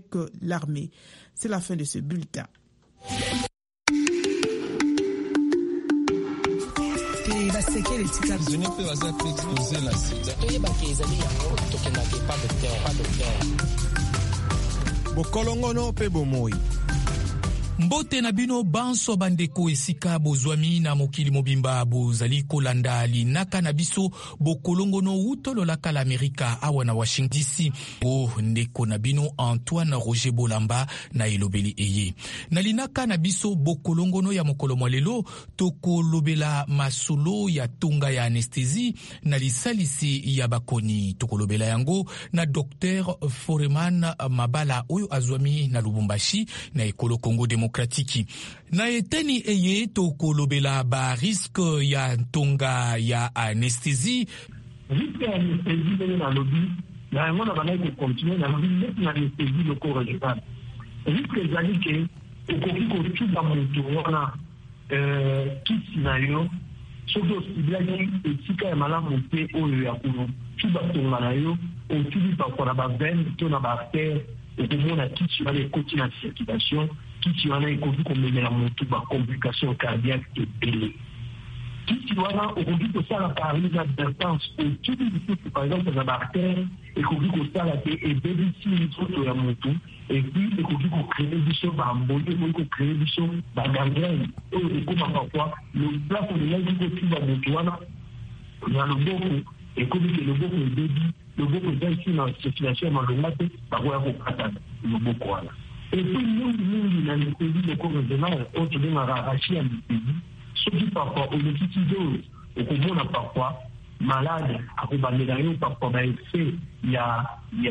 l'armée. C'est la fin de ce bulletin. Bokolongono pe bomoi. Mbote na bino banso bandeko esika bozwami na mokili mobimba bozali kolanda linaka na biso bokolongono utololaka l'Amerika awa na Washington DC. Ndeko na bino Antoine Roger Bolamba na elobeli eye. Na linaka na biso bokolongono ya mokolo mwalelo tokolobela masolo ya tonga ya anesthésie na lisalisi ya bakoni. Tokolobela yango na Dr Foreman Mabala oyo azwami na Lubumbashi na ekolo Congo Demokratiki. Na eteni eye tokolobela ba risque ya ntonga ya anesthésie. Risque ya anesthésie bene na lobi na yango na bana ko continuer na lobi net na anesthésie le corps régional. Risque ezali ke okoki kotuba moto wana kisi na yo soki osibilaki esika ya malamu te oyo ya kotuba tonga na yo otubi parfois na bavene to na baartère okomona kisi wana ekoti na circulation kisi wana ekoki komemela motu bacomplication cardiaque ebele. Kisi wana okoki kosala parise d'advertence otubi lisusu par exemple na baartère ekoki kosala te ebebisi nzoto ya motu epuis ekoki kokreye biso bamboli ekoki kokreye biso bagangrène oyo ekoma parfois le place olinaki kotuba motu wana na loboko ekoki ke loboko ebebi loboko eza isi na circulation ya malonga te bakoya kokata loboko wana. Et puis mingi na anesthésie le corps régional oyo tobengaka arraché anesthésie soki parfois olekisi dose okomona parfois malade akobandela yo parfois baeffet ya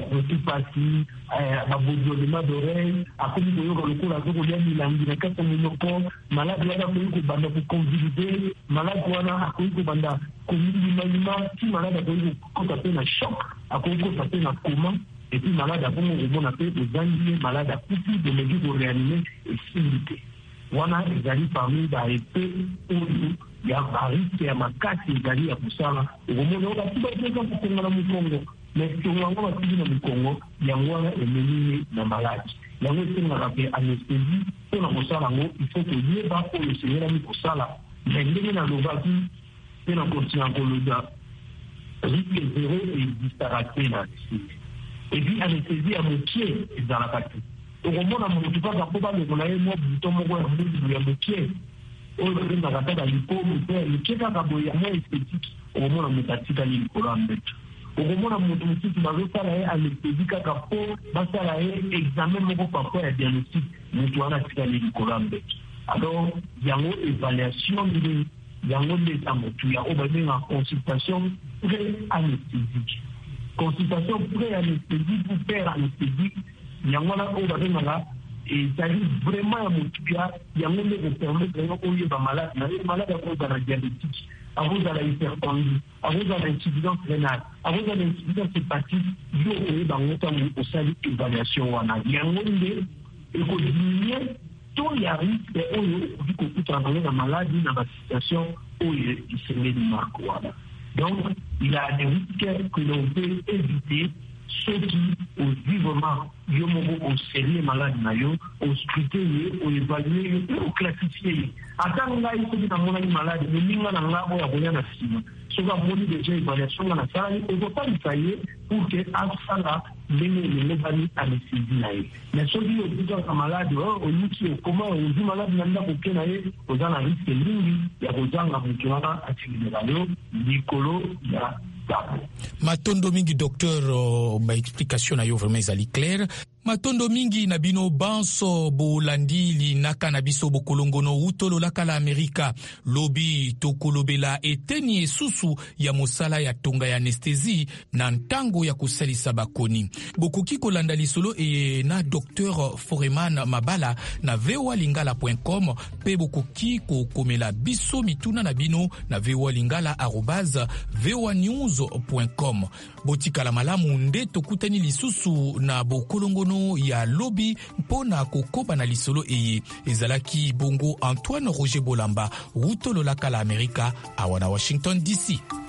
otupasi babodolema d'oreille akomi koyoka lokola azokolia milangi na kati ya monoko malade wana akoki kobanda koconvulse malade wana akoki kobanda komilimanyima ti malade akoki kokota mpe na choc akoki kokota mpe na coma et puis malade akomi komona mpe ozangi ye malade akufi domeki koreanime esili te wana ezali parmi baeffet oyo ya bariske ya makasi ezali ya kosala okomona oyo bati bateka kokonga na mokongo mais tongo yango batiki na mokongo yango wana ememi na maladi yango esengaka mpe anesthésie mpona kosala yango ifo koyeba oyo esengelami kosala mais ndenge nalobaki mpe na kontina koloba riske zero existaka te na anesthésie et puis anesthésie ya mokie ezalaka te okomona motu kaka mpo balokola ye mwa buto moko ya mundu ya mokie oyo babengaka kaka lipomu mpe mokie kaka boye ya mwa esthétique okomona moto atikali likolo ya mbeto okomona moto mosusu bazosala ye anesthésie kaka mpo basala ye examen moko parfois ya diagnostic moto wana atikali likolo ya mbeto alors yango évaluation nde yango nde eza motuya oyo babengaka consultation pré-anesthésique consultation pré-anesthésique ou père-anesthésique yango wana oyo babengaka ezali vraiment ya motuya yango nde kopermettre yango oyeba malade na ye malade akozala diabétique akozala hypertendue akozala insuffisance rénale akozala insuffisance hépatique yo oyeba yango ntango osali évaluation wana yango nde ekodiminue to ya risque oyo okoki kokutana nango na maladi na basituation oyo esengeli marque wana. Donc il y a des risques que l'on peut éviter ceux qui osent vraiment yo moko oserier malade na yo oscruter ye oévaluer ye oclassifier ye ata ngai soki namonaki malade meninga na nga oyo akolia na nsima soki amoni déjà évaluation nga nasalaki okotalisa ye pour ke asala ndenge elelebani anesthésie na ye mais soki okutaka malade oyuki okoma ozwi malade na ndako oke na ye oza na riske mingi ya kozanga moto wana atilimela yo likolo ya matondo mingi docteur ba explication na yo vraiment ezali clair. Matondo mingi na bino banso bolandi linaka na biso bokolongono utololaka la Amerika lobi tokolobela eteni esusu ya mosala ya tonga ya anesthésie na ntango ya kosalisa bakoni. Bokoki kolanda lisolo e na Dr Foreman Mabala na voalingala.com pe bokoki kokomela biso mituna na bino na voalingala@voanews.com. Botikala malamu nde tokutani lisusu na bokolongono ya lobi mpona kokoba na lisolo eye ezalaki bongo Antoine Roger Bolamba utololaka la Amerika awa na Washington DC.